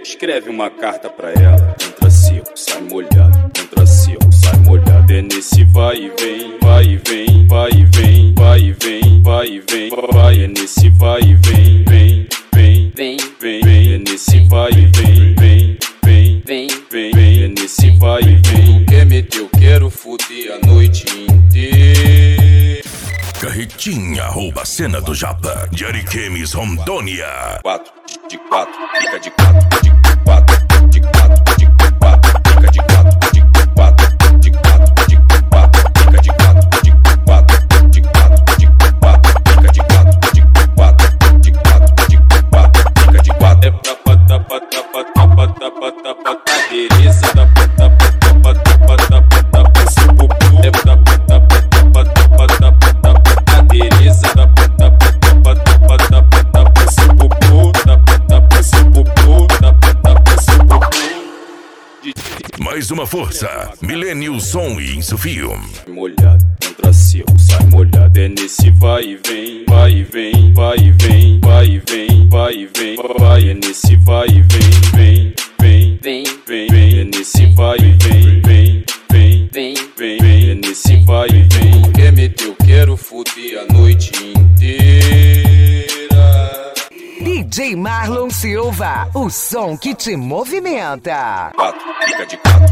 Escreve uma carta pra ela. Entra seco, sai molhado. Entra seco, sai molhado. É nesse vai e vem, vai e vem, vai e vem, vai e vem, vai e vem, vai. É nesse vai e vem, vem, vem, vem, vem, vem. É nesse vai e vem, vem, vem, vem, vem, vem. É nesse vai e vem. Quer meter, eu quero fuder a noite inteira. Carretinha rouba a cena do Japa. De Ariquemes, Rondônia. 4, de 4, fica de 4, de 4, de 4, de 4, fica de 4, de 4, de 4, de 4, fica de 4, de 4, de 4, de 4, fica de 4, de 4, de 4, de 4, fica de 4. É pra pata, pata, pata, pata, pata, pata, beleza da pata, pata, pata, pata, pata, pata, é pra pata, pata, pata, pata, pata, pata, beleza da pata, pata, pata, pata, pata, mais uma força, Millennium Som e Insufio. Molhado, entra seco, sai molhado. É nesse vai e vem, vai e vem, vai e vem, vai e vem, vai e vem, vai. É nesse vai e vem, vem, vem, vem, vem, vem. É nesse vai e vem, vem, vem, vem, vem, vem. É nesse vai e vem. Quer meter, eu quero fuder a noite inteira. DJ Marlon Silva, o som que te movimenta. 4, fica de 4.